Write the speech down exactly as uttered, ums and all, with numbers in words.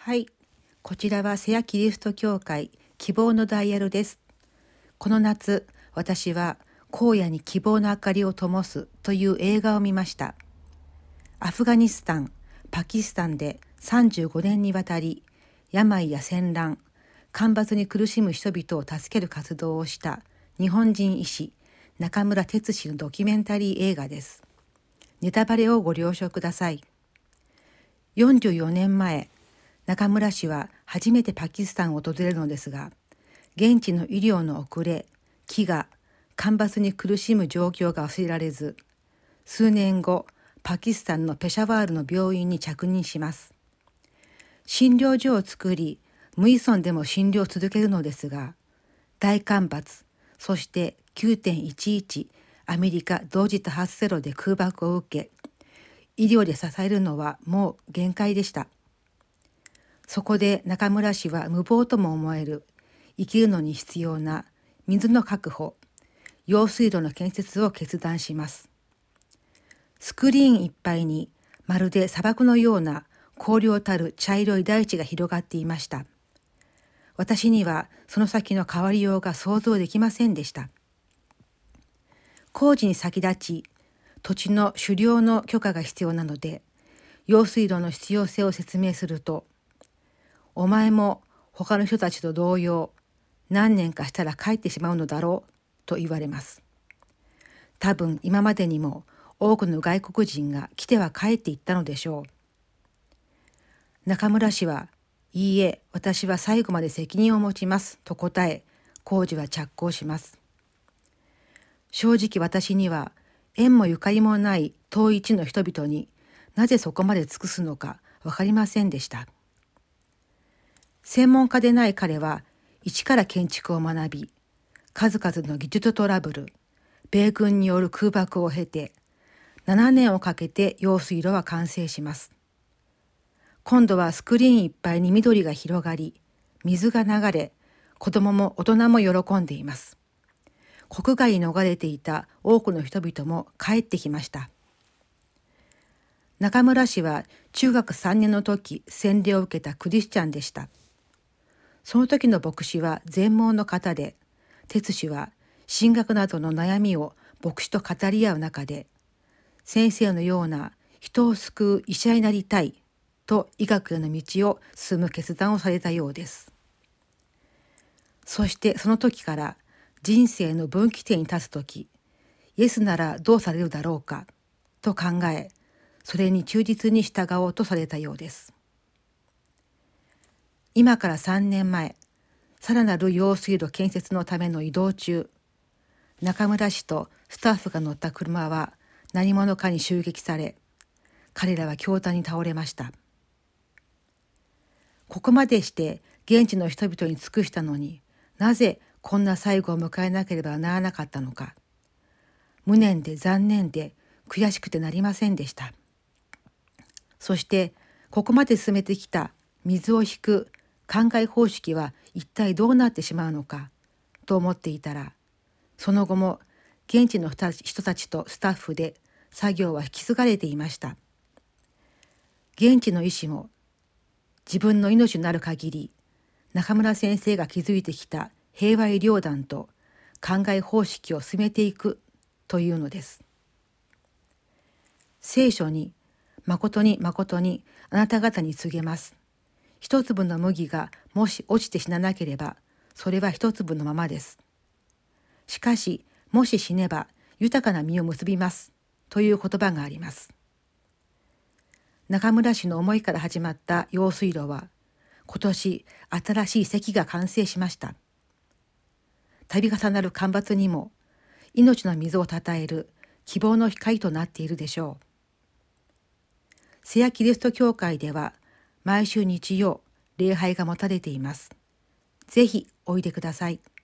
はい、こちらは瀬谷キリスト教会希望のダイヤルです。この夏、私は荒野に希望の明かりを灯すという映画を見ました。アフガニスタン、パキスタンでさんじゅうごねんにわたり、病や戦乱、干ばつに苦しむ人々を助ける活動をした日本人医師、中村哲氏のドキュメンタリー映画です。ネタバレをご了承ください。よんじゅうよねんまえ、中村氏は初めてパキスタンを訪れるのですが、現地の医療の遅れ、飢餓、干ばつに苦しむ状況が忘れられず、数年後、パキスタンのペシャワールの病院に着任します。診療所を作り、無依存でも診療を続けるのですが、大干ばつ、そして きゅうてんいちいち アメリカ同時多発テロで空爆を受け、医療で支えるのはもう限界でした。そこで中村氏は無謀とも思える生きるのに必要な水の確保、用水路の建設を決断します。スクリーンいっぱいにまるで砂漠のような荒涼たる茶色い大地が広がっていました。私にはその先の変わりようが想像できませんでした。工事に先立ち、土地の狩猟の許可が必要なので、用水路の必要性を説明すると、お前も他の人たちと同様、何年かしたら帰ってしまうのだろうと言われます。多分今までにも多くの外国人が来ては帰っていったのでしょう。中村氏は、いいえ、私は最後まで責任を持ちますと答え、工事は着工します。正直私には縁もゆかりもない遠い地の人々になぜそこまで尽くすのか分かりませんでした。専門家でない彼は一から建築を学び、数々の技術トラブル、米軍による空爆を経て、ななねんをかけて用水路は完成します。今度はスクリーンいっぱいに緑が広がり、水が流れ、子供も大人も喜んでいます。国外に逃れていた多くの人々も帰ってきました。中村氏は中学さんねんの時、洗礼を受けたクリスチャンでした。その時の牧師は全盲の方で、哲氏は進学などの悩みを牧師と語り合う中で、先生のような人を救う医者になりたいと医学への道を進む決断をされたようです。そしてその時から人生の分岐点に立つ時、イエスならどうされるだろうかと考え、それに忠実に従おうとされたようです。今からさんねんまえ、さらなる用水路建設のための移動中、中村氏とスタッフが乗った車は何者かに襲撃され、彼らは凶弾に倒れました。ここまでして現地の人々に尽くしたのに、なぜこんな最後を迎えなければならなかったのか。無念で残念で悔しくてなりませんでした。そしてここまで進めてきた水を引く灌漑方式は一体どうなってしまうのかと思っていたら、その後も現地の人たちとスタッフで作業は引き継がれていました。現地の医師も自分の命のある限り、中村先生が築いてきた平和医療団と灌漑方式を進めていくというのです。聖書に、誠に誠にあなた方に告げます。一粒の麦がもし落ちて死ななければ、それは一粒のままです。しかし、もし死ねば豊かな実を結びます。という言葉があります。中村氏の思いから始まった用水路は、今年新しい堰が完成しました。度重なる干ばつにも、命の水をたたえる希望の光となっているでしょう。瀬谷キリスト教会では、毎週日曜、礼拝が持たれています。ぜひおいでください。